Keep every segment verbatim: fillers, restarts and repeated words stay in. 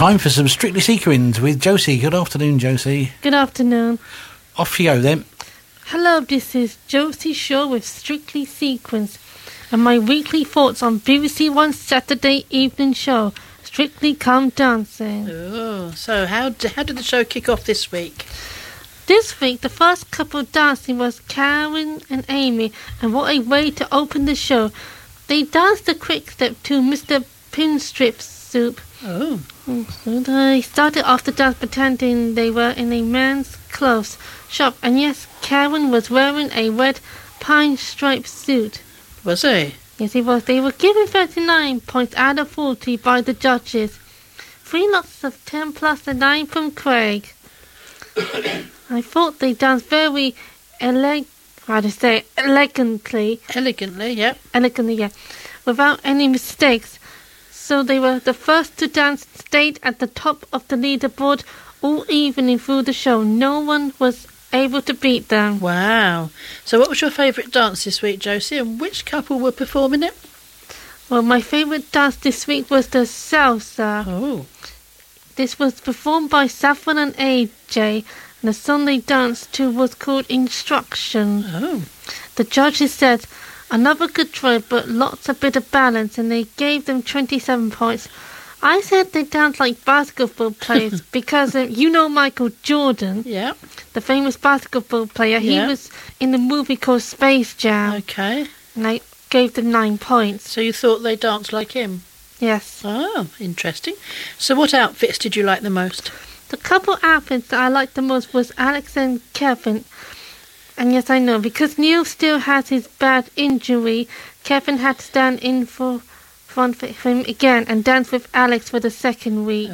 time for some Strictly Sequins with Josie. Good afternoon, Josie. Good afternoon. Off you go then. Hello, this is Josie Shaw with Strictly Sequins and my weekly thoughts on B B C One Saturday evening show, Strictly Come Dancing. Oh, so how, d- how did the show kick off this week? This week, the first couple dancing was Karen and Amy, and what a way to open the show. They danced a quick step to Mister Pinstrip Soup. Oh. So they started off the dance pretending they were in a man's clothes shop, and yes, Karen was wearing a red pine striped suit. Was he? Yes, he was. They were given thirty-nine points out of forty by the judges. Three lots of ten plus a nine from Craig. I thought they danced very eleg- how to say elegantly. Elegantly, yep. Elegantly, yeah. Without any mistakes. So they were the first to dance, stayed at the top of the leaderboard all evening through the show. No one was able to beat them. Wow. So what was your favourite dance this week, Josie, and which couple were performing it? Well, my favourite dance this week was the salsa. Oh. This was performed by Saffron and A J, and the song they danced to was called Instruction. Oh. The judges said, another good try, but lots of bit of balance, and they gave them twenty-seven points. I said they danced like basketball players because uh, you know Michael Jordan, Yeah. the famous basketball player. Yeah. He was in the movie called Space Jam, Okay. and I gave them nine points. So you thought they danced like him? Yes. Oh, interesting. So what outfits did you like the most? The couple outfits that I liked the most was Alex and Kevin. And yes, I know, because Neil still has his bad injury, Kevin had to stand in for front for him again and dance with Alex for the second week.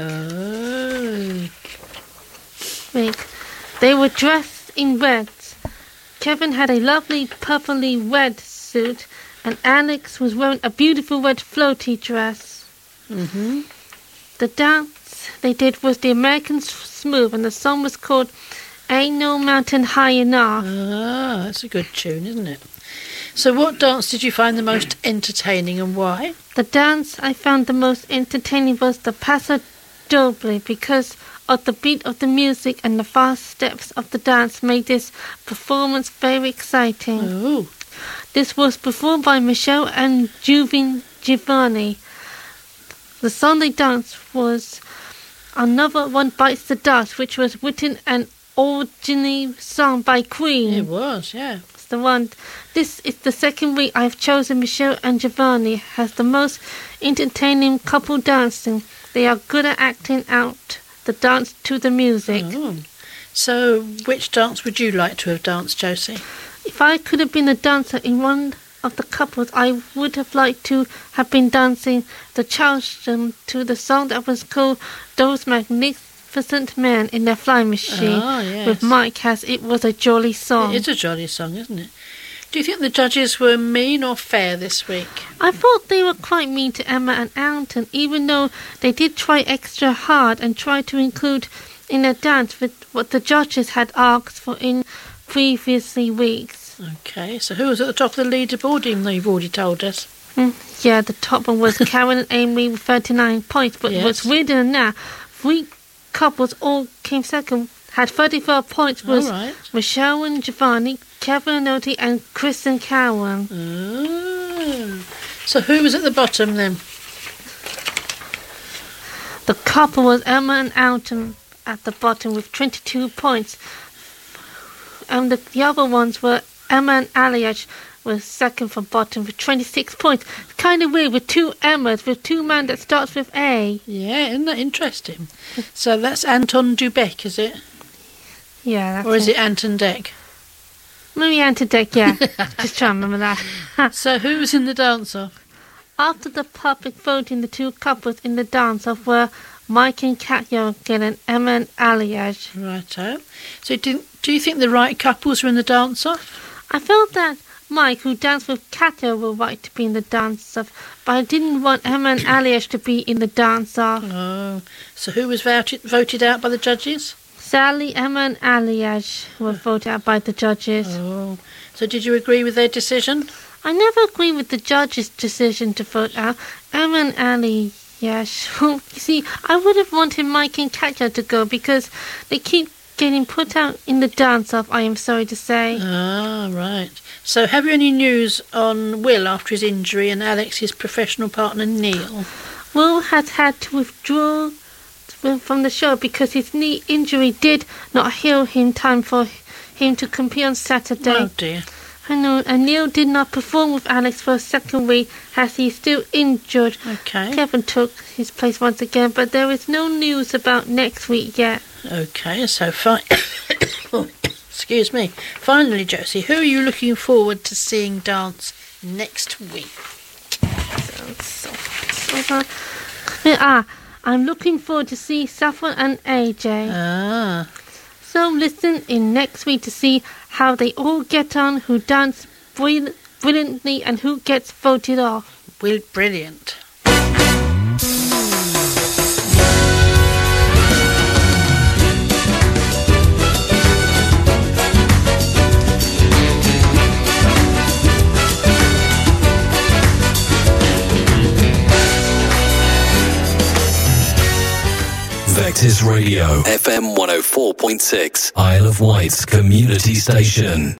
Oh. week. They were dressed in red. Kevin had a lovely purpley red suit, and Alex was wearing a beautiful red floaty dress. Mm-hmm. The dance they did was the American Smooth, and the song was called Ain't No Mountain High Enough. Ah, that's a good tune, isn't it? So what dance did you find the most entertaining and why? The dance I found the most entertaining was the Paso Doble, because of the beat of the music and the fast steps of the dance made this performance very exciting. Oh. This was performed by Michelle and Juvin Giovanni. The song they danced was Another One Bites the Dust, which was written and originally sung by Queen. It was, yeah. It's the one. This is the second week I've chosen Michelle and Giovanni as the most entertaining couple dancing. They are good at acting out the dance to the music. Oh. So which dance would you like to have danced, Josie? If I could have been a dancer in one of the couples, I would have liked to have been dancing the Charleston to the song that was called Those Magnificent Men in Their Flying Machine. Oh, yes. With Mike, as it was a jolly song. It is a jolly song, isn't it? Do you think the judges were mean or fair this week? I thought they were quite mean to Emma and Alton, even though they did try extra hard and tried to include in their dance with what the judges had asked for in previously weeks. Okay, so who was at the top of the leaderboard, even though you've already told us? Mm, yeah, the top one was Karen and Amy with thirty-nine points, but Yes. what's weirder than that, three couples all came second, had thirty-four points, was All right. Michelle and Giovanni, Kevin and Oti, and Chris and Karen. Oh. So who was at the bottom then? The couple was Emma and Alton at the bottom with twenty-two points. And the, the other ones were Emma and Aliage was second from bottom with twenty-six points. It's kind of weird with two Emmas, with two men that starts with A. Yeah, isn't that interesting? So that's Anton Dubek, is it? Yeah, that's Or is it Anton Deck? Maybe Anton Deck, yeah. Just trying to remember that. So who was in the dance-off? After the public voting, the two couples in the dance-off were Mike and Katya again, and Emma and Aliage. Righto. So do, do you think the right couples were in the dance-off? I felt that Mike, who danced with Katya, were right to be in the dance-off, but I didn't want Emma and Aliage to be in the dance-off. Oh, so who was voted, voted out by the judges? Sally, Emma and Aliage were voted out by the judges. Oh, so did you agree with their decision? I never agree with the judges' decision to vote out Emma and Ali Yeah, sure. You see, I would have wanted Mike and Katja to go because they keep getting put out in the dance-off, I am sorry to say. Ah, right. So have you any news on Will after his injury and Alex, his professional partner, Neil? Will has had to withdraw from the show because his knee injury did not heal in time for him to compete on Saturday. Oh, dear. I know, and Neil did not perform with Alex for a second week as he's still injured. Okay. Kevin took his place once again, but there is no news about next week yet. Okay, so fine. Excuse me. Finally, Josie, who are you looking forward to seeing dance next week? So, so, so, uh, ah, I'm looking forward to see Saffron and A J. Ah. So listen in next week to see how they all get on, who dance brill- brilliantly and who gets voted off. Will, brilliant. Vectis Radio, F M one oh four point six, Isle of Wight's community station.